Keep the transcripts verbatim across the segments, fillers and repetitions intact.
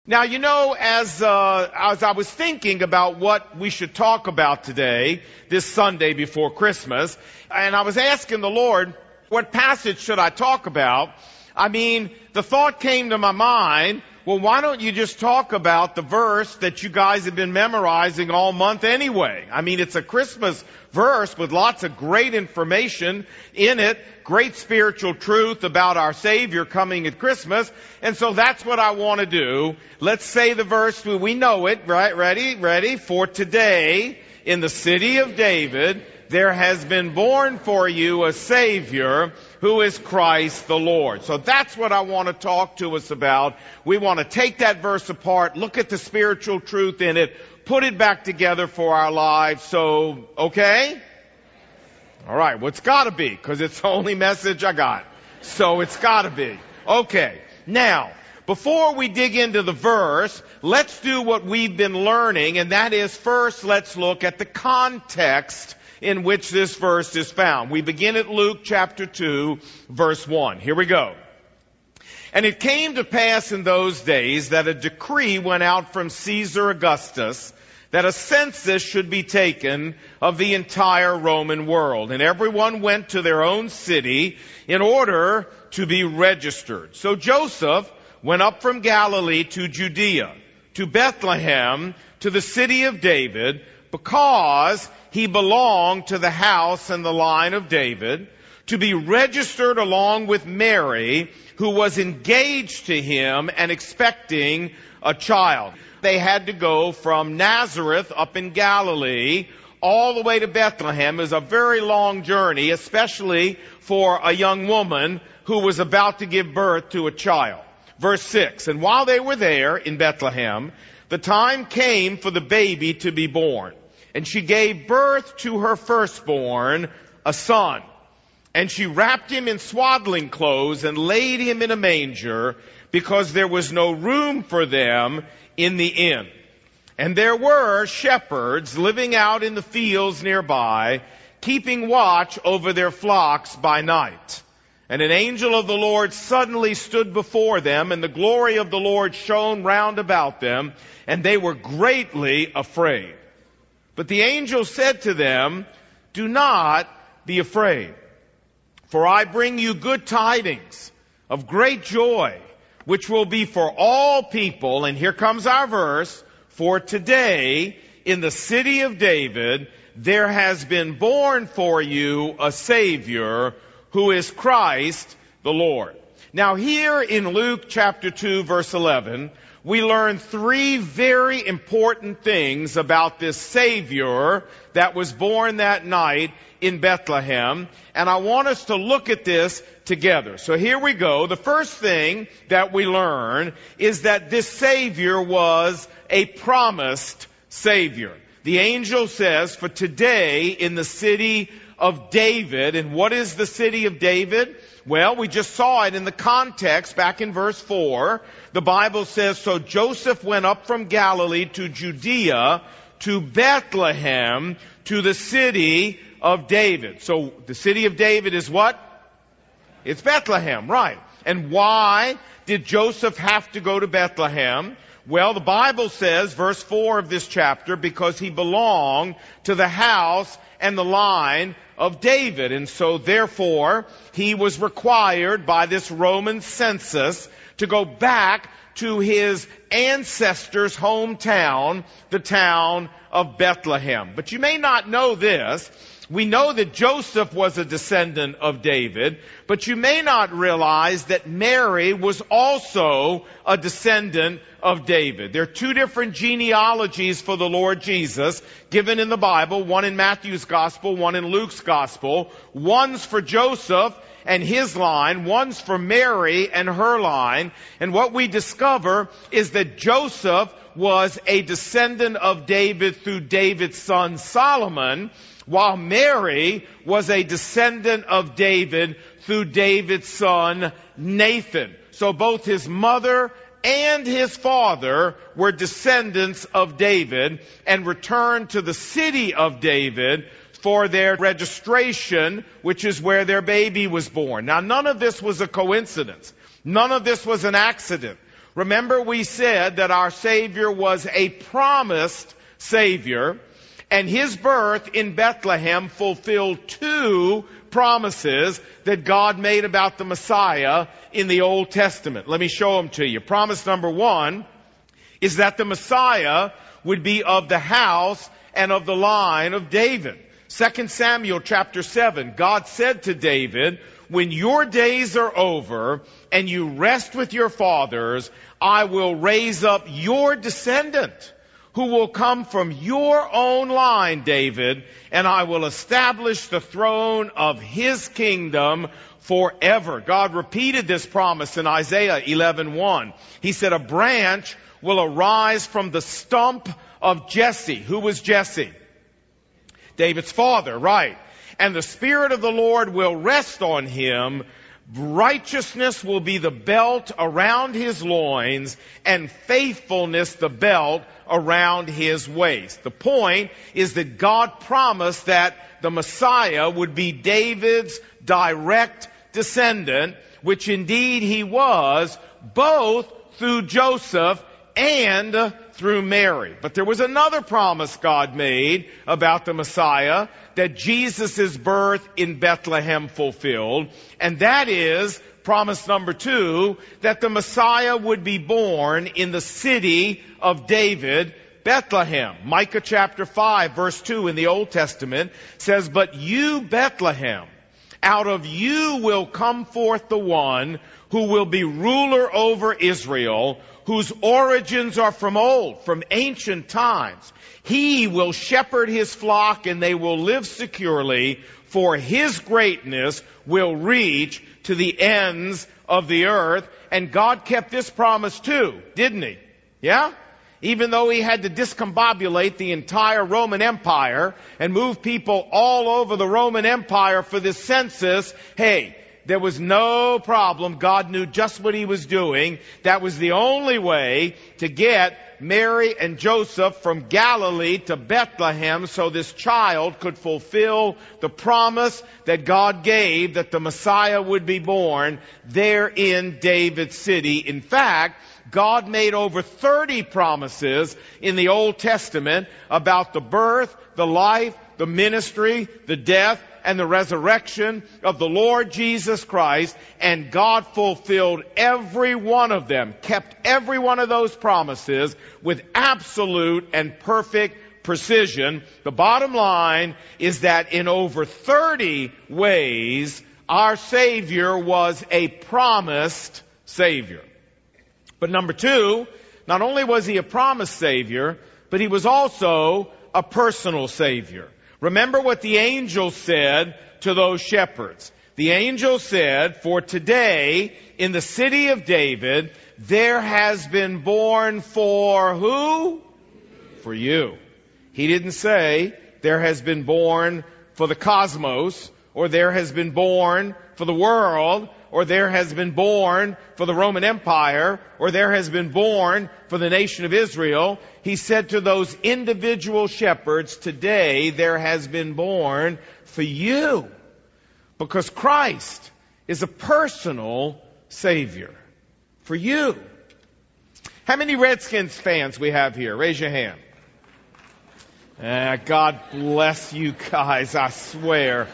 Now, you know, as uh, as I was thinking about what we should talk about today, this Sunday before Christmas, and I was asking the Lord, what passage should I talk about? I mean, the thought came to my mind, well, why don't you just talk about the verse that you guys have been memorizing all month anyway? I mean, it's a Christmas verse with lots of great information in it, great spiritual truth about our Savior coming at Christmas. And so that's what I want to do. Let's say the verse, we know it, right? Ready? Ready? For today, in the city of David, there has been born for you a Savior who is Christ the Lord. So that's what I want to talk to us about. We want to take that verse apart, look at the spiritual truth in it, put it back together for our lives. So, okay? All right, well, it's got to be, because it's the only message I got. So it's got to be. Okay, now, before we dig into the verse, let's do what we've been learning, and that is first let's look at the context in which this verse is found. We begin at Luke chapter two, verse one. Here we go. And it came to pass in those days that a decree went out from Caesar Augustus that a census should be taken of the entire Roman world. And everyone went to their own city in order to be registered. So Joseph went up from Galilee to Judea, to Bethlehem, to the city of David, because he belonged to the house and the line of David, to be registered along with Mary, who was engaged to him and expecting a child. They had to go from Nazareth up in Galilee all the way to Bethlehem. It was a very long journey, especially for a young woman who was about to give birth to a child. Verse six, and while they were there in Bethlehem, the time came for the baby to be born. And she gave birth to her firstborn, a son. And she wrapped him in swaddling clothes and laid him in a manger, because there was no room for them in the inn. And there were shepherds living out in the fields nearby, keeping watch over their flocks by night. And an angel of the Lord suddenly stood before them, and the glory of the Lord shone round about them, and they were greatly afraid. But the angel said to them, do not be afraid, for I bring you good tidings of great joy, which will be for all people. And here comes our verse. For today, in the city of David, there has been born for you a Savior, who is Christ the Lord. Now here in Luke chapter two, verse eleven, we learn three very important things about this Savior that was born that night in Bethlehem. And I want us to look at this together. So here we go. The first thing that we learn is that this Savior was a promised Savior. The angel says, for today in the city of David. And what is the city of David? Well, we just saw it in the context back in verse four. The Bible says, so Joseph went up from Galilee to Judea, to Bethlehem, to the city of David. So the city of David is what? It's Bethlehem, right. And why did Joseph have to go to Bethlehem? Well, the Bible says, verse four of this chapter, because he belonged to the house and the line of David. And so therefore, he was required by this Roman census to go back to his ancestors' hometown, the town of Bethlehem. But you may not know this. We know that Joseph was a descendant of David, but you may not realize that Mary was also a descendant of David. There are two different genealogies for the Lord Jesus given in the Bible, one in Matthew's Gospel, one in Luke's Gospel. One's for Joseph and his line, one's for Mary and her line. And what we discover is that Joseph was a descendant of David through David's son Solomon, while Mary was a descendant of David through David's son Nathan. So both his mother and his father were descendants of David and returned to the city of David for their registration, which is where their baby was born. Now, none of this was a coincidence. None of this was an accident. Remember, we said that our Savior was a promised Savior, and his birth in Bethlehem fulfilled two promises that God made about the Messiah in the Old Testament. Let me show them to you. Promise number one is that the Messiah would be of the house and of the line of David. Second Samuel chapter seven, God said to David, when your days are over and you rest with your fathers, I will raise up your descendant who will come from your own line, David, and I will establish the throne of his kingdom forever. God repeated this promise in Isaiah eleven one. He said, a branch will arise from the stump of Jesse. Who was Jesse? David's father, right. And the Spirit of the Lord will rest on him. Righteousness will be the belt around his loins, and faithfulness the belt around his waist. The point is that God promised that the Messiah would be David's direct descendant, which indeed he was, both through Joseph and through Mary. But there was another promise God made about the Messiah that Jesus' birth in Bethlehem fulfilled, and that is promise number two, that the Messiah would be born in the city of David, Bethlehem. Micah chapter five verse two in the Old Testament says, but you, Bethlehem, out of you will come forth the one who will be ruler over Israel, whose origins are from old, from ancient times. He will shepherd his flock, and they will live securely, for his greatness will reach to the ends of the earth. And God kept this promise too, didn't he? Yeah? Even though he had to discombobulate the entire Roman Empire and move people all over the Roman Empire for this census, hey, there was no problem. God knew just what he was doing. That was the only way to get Mary and Joseph from Galilee to Bethlehem so this child could fulfill the promise that God gave that the Messiah would be born there in David's city. In fact, God made over thirty promises in the Old Testament about the birth, the life, the ministry, the death, and the resurrection of the Lord Jesus Christ, and God fulfilled every one of them, kept every one of those promises with absolute and perfect precision. The bottom line is that in over thirty ways, our Savior was a promised Savior. But number two, not only was he a promised Savior, but he was also a personal Savior. Remember what the angel said to those shepherds. The angel said, for today in the city of David, there has been born for who? For you. He didn't say there has been born for the cosmos, or there has been born for the world, or there has been born for the Roman Empire, or there has been born for the nation of Israel. He said to those individual shepherds, today there has been born for you. Because Christ is a personal Savior. For you. How many Redskins fans we have here? Raise your hand. Ah, God bless you guys, I swear.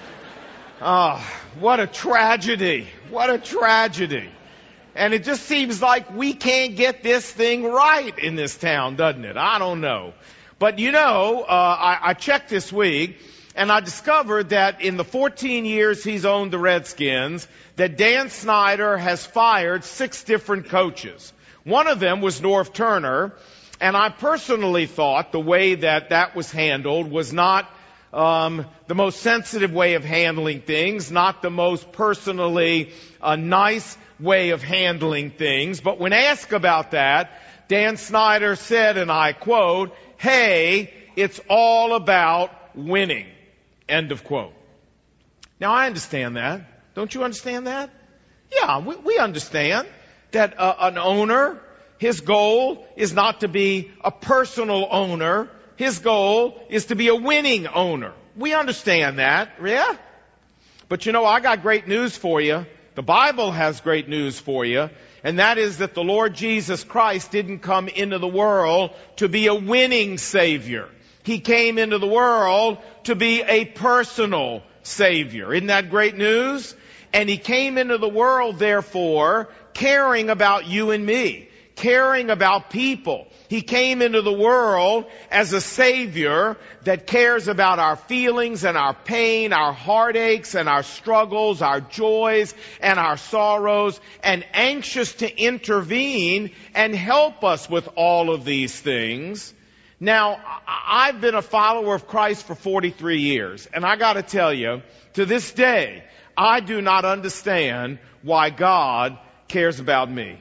Ah, oh, what a tragedy. What a tragedy. And it just seems like we can't get this thing right in this town, doesn't it? I don't know. But you know, uh, I, I checked this week, and I discovered that in the fourteen years he's owned the Redskins, that Dan Snyder has fired six different coaches. One of them was Norv Turner, and I personally thought the way that that was handled was not Um, the most sensitive way of handling things, not the most personally uh, nice way of handling things. But when asked about that, Dan Snyder said, and I quote, hey, it's all about winning. End of quote. Now, I understand that. Don't you understand that? Yeah, we, we understand that uh, an owner, his goal is not to be a personal owner. His goal is to be a winning owner. We understand that, yeah? But you know, I got great news for you. The Bible has great news for you. And that is that the Lord Jesus Christ didn't come into the world to be a winning Savior. He came into the world to be a personal Savior. Isn't that great news? And He came into the world, therefore, caring about you and me, caring about people. He came into the world as a Savior that cares about our feelings and our pain, our heartaches and our struggles, our joys and our sorrows, and anxious to intervene and help us with all of these things. Now, I've been a follower of Christ for forty-three years, and I got to tell you, to this day, I do not understand why God cares about me.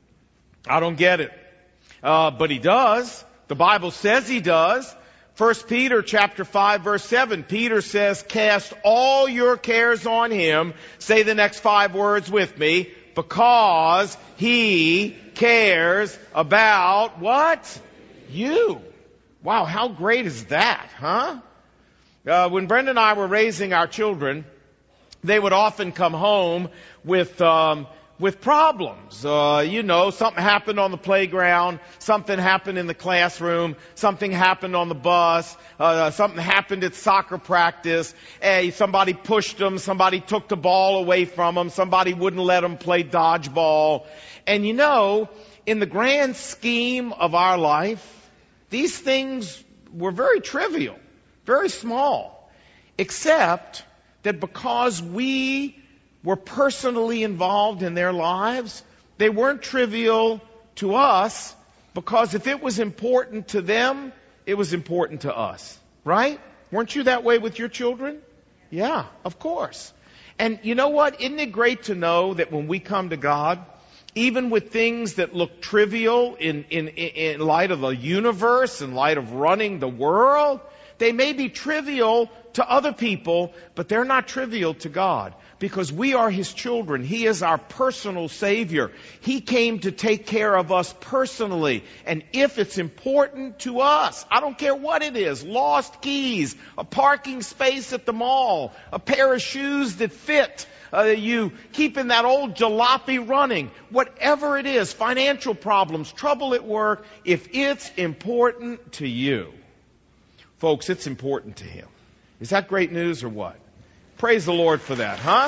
I don't get it. Uh, but He does. The Bible says He does. First Peter chapter five verse seven, Peter says, cast all your cares on Him. Say the next five words with me. Because He cares about what? You. Wow, how great is that, huh? Uh, when Brenda and I were raising our children, they would often come home with um, with problems. Uh, you know, something happened on the playground, something happened in the classroom, something happened on the bus, uh, something happened at soccer practice. Hey, somebody pushed them, somebody took the ball away from them, somebody wouldn't let them play dodgeball. And you know, in the grand scheme of our life, these things were very trivial, very small, except that because we were personally involved in their lives, they weren't trivial to us, because if it was important to them, it was important to us, right? Weren't you that way with your children? Yeah, of course. And you know what? Isn't it great to know that when we come to God, even with things that look trivial in, in, in light of the universe, in light of running the world, they may be trivial to other people, but they're not trivial to God, because we are His children. He is our personal Savior. He came to take care of us personally. And if it's important to us, I don't care what it is, lost keys, a parking space at the mall, a pair of shoes that fit, Uh, you keeping that old jalopy running, whatever it is, financial problems, trouble at work, if it's important to you, folks, it's important to Him. Is that great news or what? Praise the Lord for that, huh?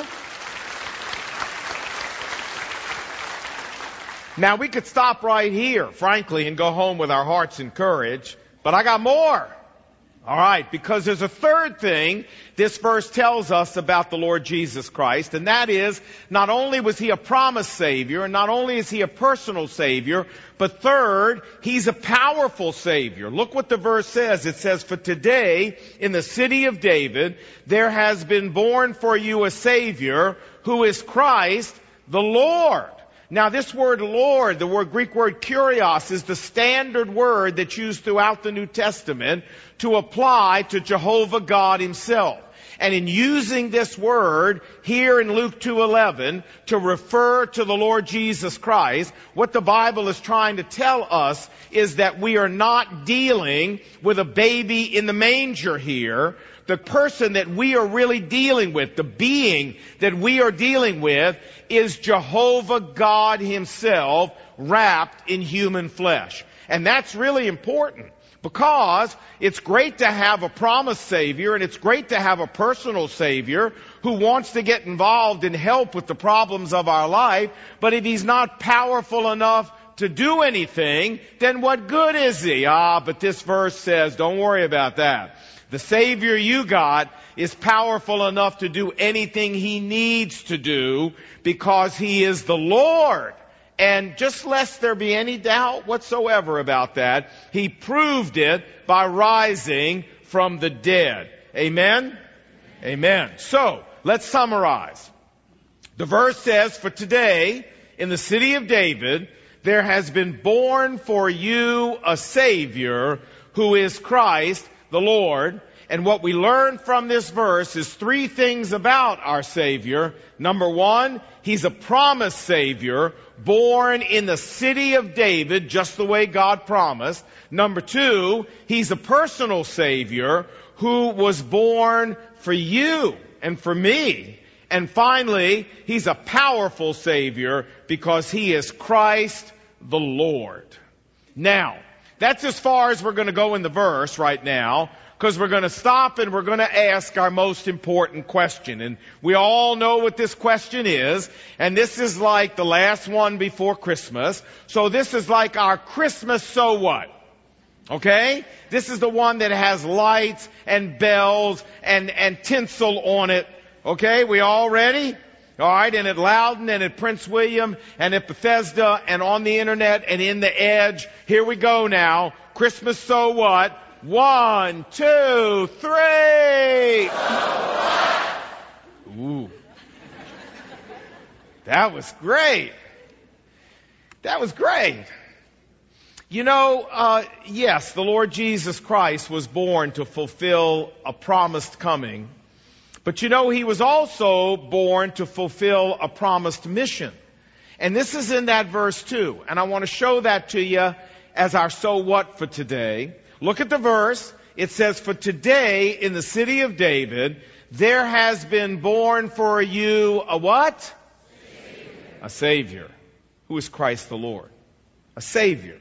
Now, we could stop right here, frankly, and go home with our hearts encouraged, but I got more. All right, because there's a third thing this verse tells us about the Lord Jesus Christ, and that is, not only was He a promised Savior, and not only is He a personal Savior, but third, He's a powerful Savior. Look what the verse says. It says, for today, in the city of David, there has been born for you a Savior, who is Christ the Lord. Now, this word Lord, the word Greek word kurios, is the standard word that's used throughout the New Testament to apply to Jehovah God Himself. And in using this word here in Luke two eleven to refer to the Lord Jesus Christ, what the Bible is trying to tell us is that we are not dealing with a baby in the manger here. The person that we are really dealing with, the being that we are dealing with, is Jehovah God Himself wrapped in human flesh. And that's really important, because it's great to have a promised Savior, and it's great to have a personal Savior who wants to get involved and help with the problems of our life. But if He's not powerful enough to do anything, then what good is He? Ah, but this verse says, don't worry about that. The Savior you got is powerful enough to do anything He needs to do, because He is the Lord. And just lest there be any doubt whatsoever about that, He proved it by rising from the dead. Amen? Amen. So, let's summarize. The verse says, for today, in the city of David, there has been born for you a Savior, who is Christ the Lord. And what we learn from this verse is three things about our Savior. Number one, He's a promised Savior, born in the city of David, just the way God promised. Number two, He's a personal Savior who was born for you and for me. And finally, He's a powerful Savior because He is Christ the Lord. Now, that's as far as we're going to go in the verse right now, because we're going to stop and we're going to ask our most important question. And we all know what this question is, and this is like the last one before Christmas. So this is like our Christmas so what? Okay? This is the one that has lights and bells and, and tinsel on it. Okay? We all ready? All right, and at Loudon and at Prince William and at Bethesda and on the internet and in the Edge. Here we go now. Christmas so what? One, two, three. Ooh. That was great. That was great. You know, uh, yes, the Lord Jesus Christ was born to fulfill a promised coming. But you know, He was also born to fulfill a promised mission. And this is in that verse too. And I want to show that to you as our so what for today. Look at the verse. It says, for today in the city of David, there has been born for you a what? Savior. A Savior. Who is Christ the Lord? A Savior.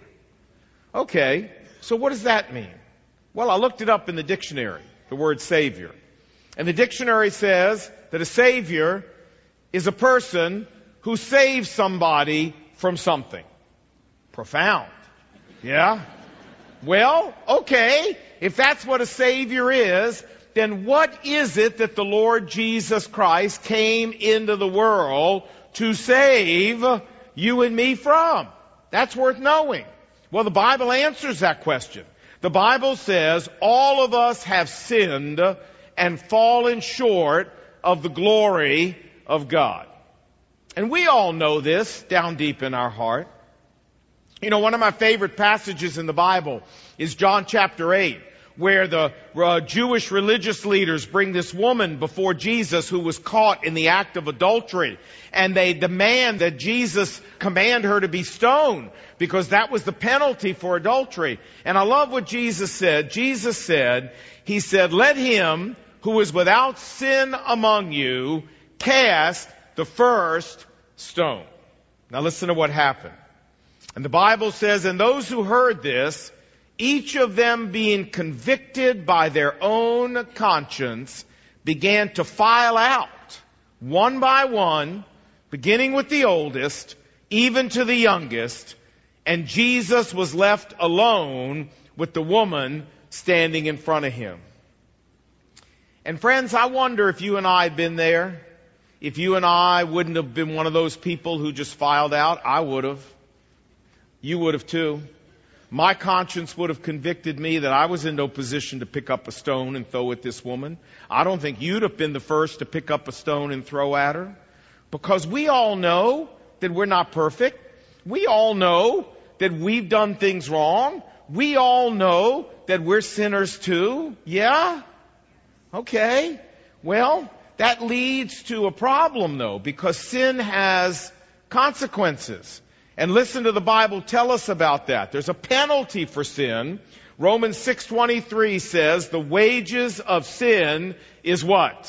Okay, so what does that mean? Well, I looked it up in the dictionary, the word Savior. And the dictionary says that a Savior is a person who saves somebody from something. Profound. Yeah? Well, okay, if that's what a Savior is, then what is it that the Lord Jesus Christ came into the world to save you and me from? That's worth knowing. Well, the Bible answers that question. The Bible says all of us have sinned and fallen short of the glory of God. And we all know this down deep in our heart. You know, one of my favorite passages in the Bible is John chapter eight, where the uh, Jewish religious leaders bring this woman before Jesus who was caught in the act of adultery. And they demand that Jesus command her to be stoned, because that was the penalty for adultery. And I love what Jesus said. Jesus said, He said, let him who is without sin among you cast the first stone. Now listen to what happened. And the Bible says, and those who heard this, each of them being convicted by their own conscience, began to file out, one by one, beginning with the oldest, even to the youngest, and Jesus was left alone with the woman standing in front of Him. And friends, I wonder if you and I had been there, if you and I wouldn't have been one of those people who just filed out. I would have. You would have too. My conscience would have convicted me that I was in no position to pick up a stone and throw at this woman. I don't think you'd have been the first to pick up a stone and throw at her. Because we all know that we're not perfect. We all know that we've done things wrong. We all know that we're sinners too. Yeah? Okay. Well, that leads to a problem though, because sin has consequences. And listen to the Bible tell us about that. There's a penalty for sin. Romans six twenty-three says the wages of sin is what?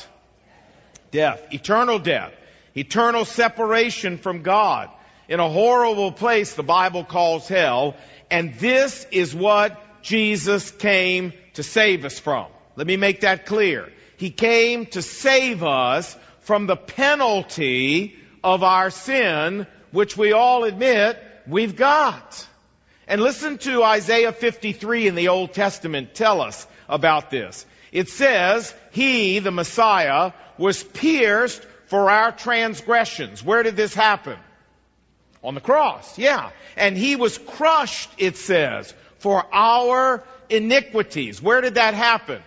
Death. Eternal death. Eternal separation from God. In a horrible place the Bible calls hell. And this is what Jesus came to save us from. Let me make that clear. He came to save us from the penalty of our sin, which we all admit we've got. And listen to Isaiah fifty-three in the Old Testament tell us about this. It says, He, the Messiah, was pierced for our transgressions. Where did this happen? On the cross, yeah. And He was crushed, it says, for our iniquities. Where did that happen?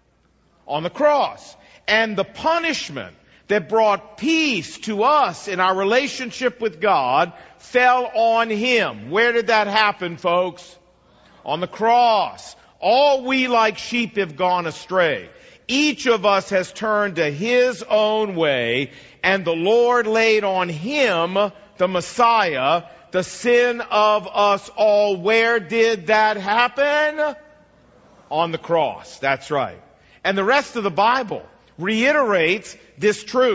On the cross. And the punishment that brought peace to us in our relationship with God fell on Him. Where did that happen, folks? On the cross. All we like sheep have gone astray. Each of us has turned to his own way, and the Lord laid on Him, the Messiah, the sin of us all. Where did that happen? On the cross. That's right. And the rest of the Bible reiterates this truth.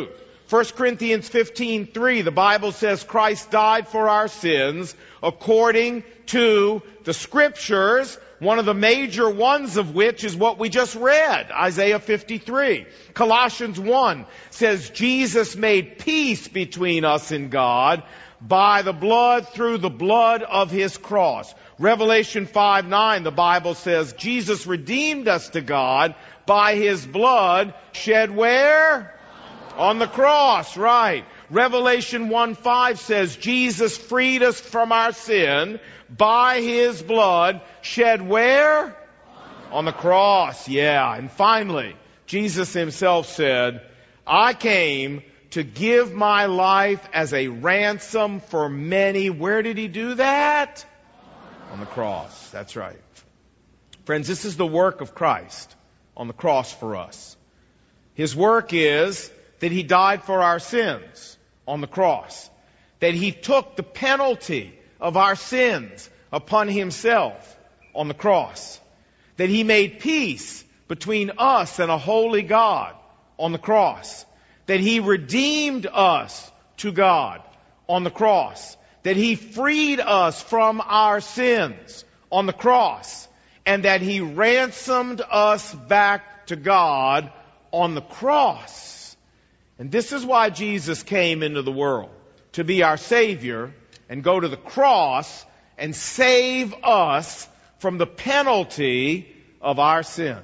First Corinthians fifteen three, the Bible says Christ died for our sins according to the Scriptures, one of the major ones of which is what we just read, Isaiah fifty-three. Colossians one says Jesus made peace between us and God by the blood, through the blood of His cross. Revelation five nine, the Bible says Jesus redeemed us to God by His blood shed where? On the cross, right. Revelation one five says Jesus freed us from our sin by His blood shed where? On the cross, yeah. And finally, Jesus Himself said, I came to give my life as a ransom for many. Where did He do that? On the cross. That's right. Friends, this is the work of Christ on the cross for us. His work is that He died for our sins on the cross. That He took the penalty of our sins upon Himself on the cross. That He made peace between us and a holy God on the cross. That He redeemed us to God on the cross. That He freed us from our sins on the cross. And that He ransomed us back to God on the cross. And this is why Jesus came into the world, to be our Savior and go to the cross and save us from the penalty of our sin.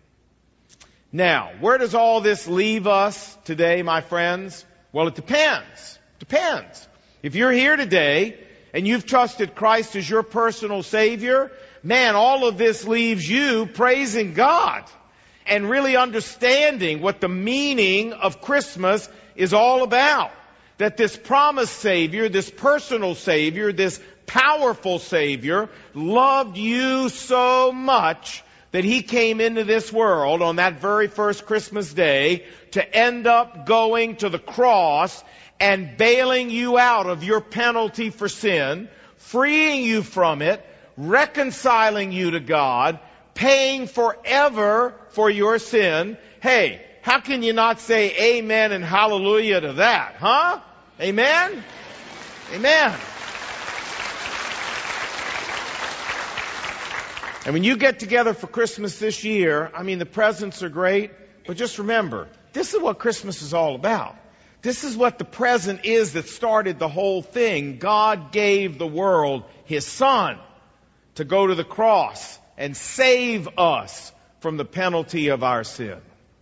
Now, where does all this leave us today, my friends? Well, it depends. Depends. If you're here today and you've trusted Christ as your personal Savior, man, all of this leaves you praising God and really understanding what the meaning of Christmas is all about. That this promised Savior, this personal Savior, this powerful Savior loved you so much that He came into this world on that very first Christmas day to end up going to the cross and bailing you out of your penalty for sin, freeing you from it, reconciling you to God, paying forever for your sin. Hey, how can you not say amen and hallelujah to that, huh? Amen? Amen. And when you get together for Christmas this year, I mean, the presents are great, but just remember, this is what Christmas is all about. This is what the present is that started the whole thing. God gave the world His Son to go to the cross and save us from the penalty of our sin.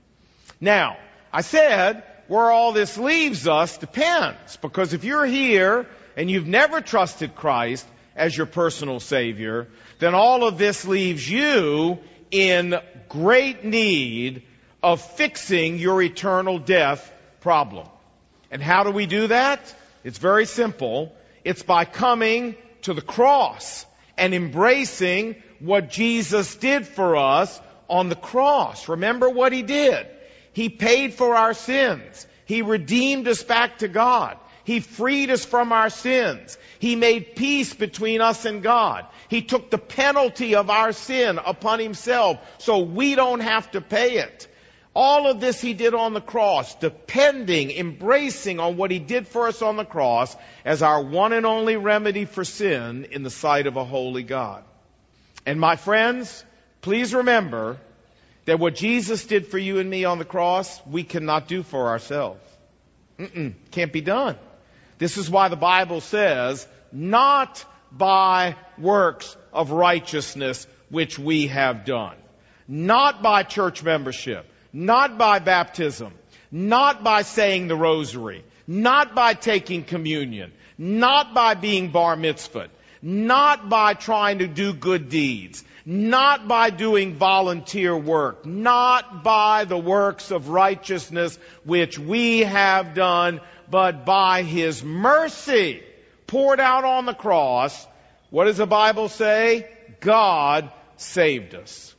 Now, I said where all this leaves us depends, because if you're here and you've never trusted Christ as your personal Savior, then all of this leaves you in great need of fixing your eternal death problem. And how do we do that? It's very simple. It's by coming to the cross and embracing what Jesus did for us on the cross. Remember what He did. He paid for our sins. He redeemed us back to God. He freed us from our sins. He made peace between us and God. He took the penalty of our sin upon Himself so we don't have to pay it. All of this He did on the cross, depending, embracing on what He did for us on the cross as our one and only remedy for sin in the sight of a holy God. And my friends, please remember that what Jesus did for you and me on the cross, we cannot do for ourselves. Mm-mm, can't be done. This is why the Bible says, not by works of righteousness which we have done. Not by church membership. Not by baptism. Not by saying the rosary. Not by taking communion. Not by being bar mitzvahed. Not by trying to do good deeds. Not by doing volunteer work. Not by the works of righteousness which we have done, but by His mercy poured out on the cross. What does the Bible say? God saved us.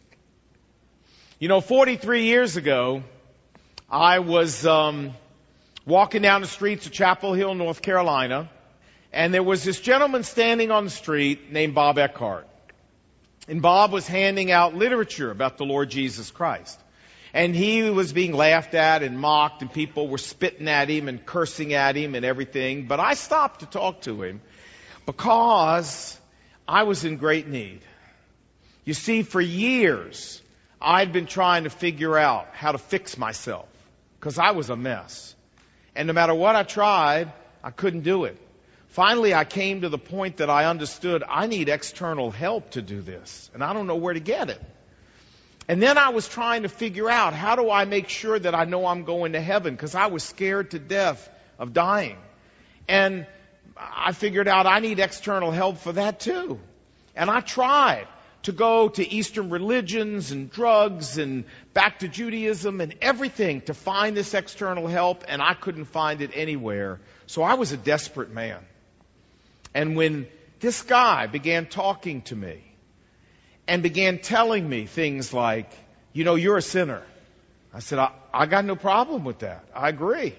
You know, forty-three years ago, I was um, walking down the streets of Chapel Hill, North Carolina, and there was this gentleman standing on the street named Bob Eckhart. And Bob was handing out literature about the Lord Jesus Christ. And he was being laughed at and mocked, and people were spitting at him and cursing at him and everything. But I stopped to talk to him because I was in great need. You see, for years, I'd been trying to figure out how to fix myself because I was a mess. And no matter what I tried, I couldn't do it. Finally, I came to the point that I understood I need external help to do this, and I don't know where to get it. And then I was trying to figure out, how do I make sure that I know I'm going to heaven? Because I was scared to death of dying. And I figured out I need external help for that too. And I tried to go to Eastern religions and drugs and back to Judaism and everything to find this external help, and I couldn't find it anywhere. So I was a desperate man. And when this guy began talking to me and began telling me things like, you know, you're a sinner. I said, I, I got no problem with that. I agree.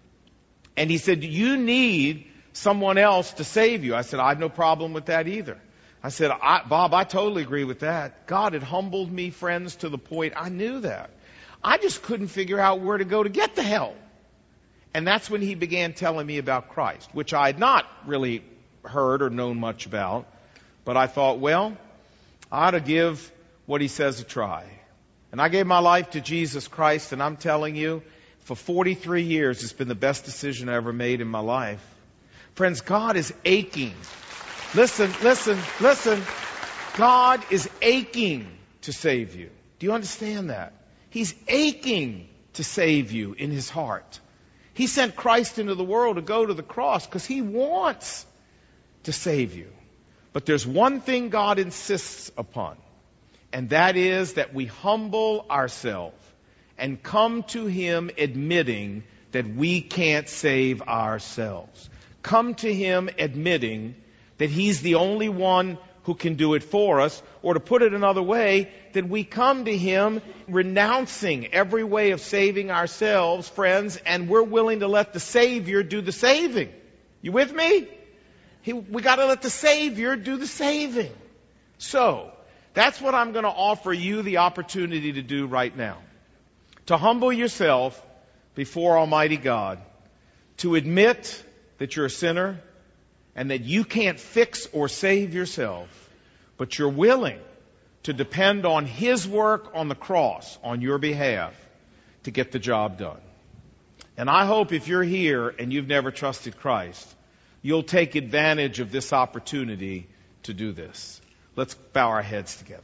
And he said, you need someone else to save you. I said, I have no problem with that either. I said, I, Bob, I totally agree with that. God had humbled me, friends, to the point I knew that. I just couldn't figure out where to go to get the help. And that's when he began telling me about Christ, which I had not really heard or known much about. But I thought, well, I ought to give what he says a try. And I gave my life to Jesus Christ, and I'm telling you, for forty-three years, it's been the best decision I ever made in my life. Friends, God is aching. Listen, listen, listen. God is aching to save you. Do you understand that? He's aching to save you in his heart. He sent Christ into the world to go to the cross because he wants to save you. But there's one thing God insists upon, and that is that we humble ourselves and come to him admitting that we can't save ourselves. Come to him admitting that he's the only one who can do it for us, or to put it another way, that we come to him renouncing every way of saving ourselves, friends, and we're willing to let the Savior do the saving. You with me? He, we got to let the Savior do the saving. So, that's what I'm going to offer you the opportunity to do right now. To humble yourself before Almighty God. To admit that you're a sinner and that you can't fix or save yourself, but you're willing to depend on his work on the cross on your behalf to get the job done. And I hope if you're here and you've never trusted Christ, you'll take advantage of this opportunity to do this. Let's bow our heads together.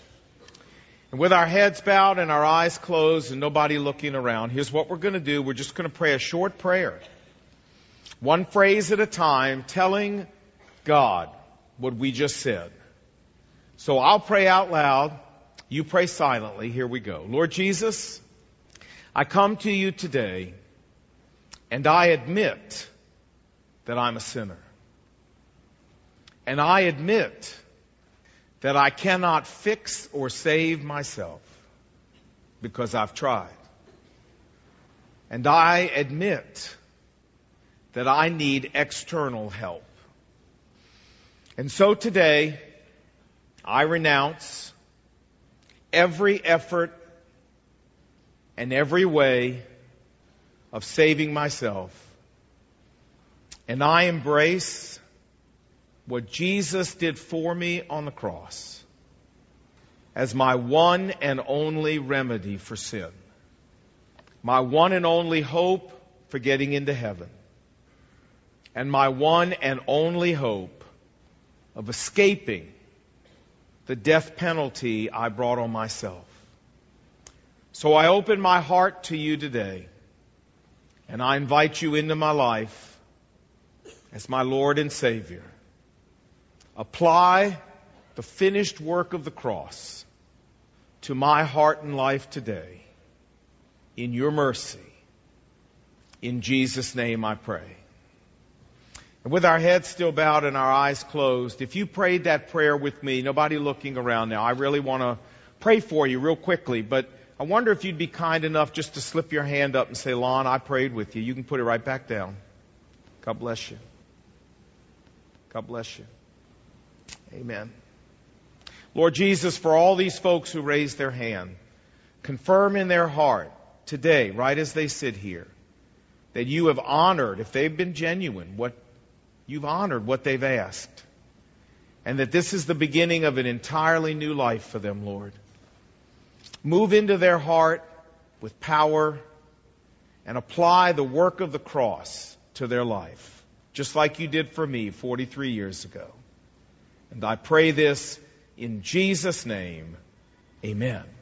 And with our heads bowed and our eyes closed and nobody looking around, here's what we're going to do. We're just going to pray a short prayer. One phrase at a time, telling God what we just said. So I'll pray out loud. You pray silently. Here we go. Lord Jesus, I come to you today and I admit that I'm a sinner. And I admit that I cannot fix or save myself because I've tried. And I admit that I need external help. And so today, I renounce every effort and every way of saving myself. And I embrace what Jesus did for me on the cross as my one and only remedy for sin. My one and only hope for getting into heaven. And my one and only hope of escaping the death penalty I brought on myself. So I open my heart to you today, and I invite you into my life as my Lord and Savior. Apply the finished work of the cross to my heart and life today. In your mercy. In Jesus' name I pray. And with our heads still bowed and our eyes closed, if you prayed that prayer with me, nobody looking around now, I really want to pray for you real quickly, but I wonder if you'd be kind enough just to slip your hand up and say, Lon, I prayed with you. You can put it right back down. God bless you. God bless you. Amen. Lord Jesus, for all these folks who raised their hand, confirm in their heart today, right as they sit here, that you have honored, if they've been genuine, what you've honored what they've asked. And that this is the beginning of an entirely new life for them, Lord. Move into their heart with power and apply the work of the cross to their life, just like you did for me forty-three years ago. And I pray this in Jesus' name, amen.